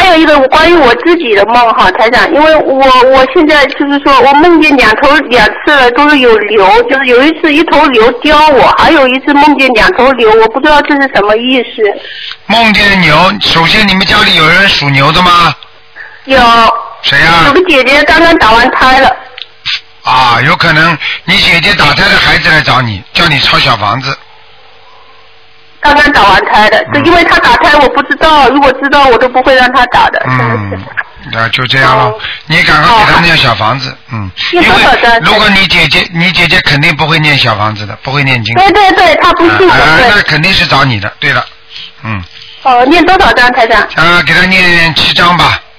还有一个关于我自己的梦哈，台长，因为我现在就是说我梦见两次了都是有牛，就是有一次一头牛叼我，还有一次梦见两头牛，我不知道这是什么意思。 梦见牛，首先你们家里有人属牛的吗？ 有。 谁啊？ 有个姐姐刚刚打完胎了。 啊，有可能你姐姐打胎的孩子来找你，叫你抄小房子。 刚刚打完胎的，是因为他打胎我不知道，如果知道我都不会让他打的。 那就这样了，你赶快给他念小房子，因为如果你姐姐肯定不会念小房子的，不会念经。 对，她不信我。 那肯定是找你的，对了， 念多少张台长？ 给他念7张吧。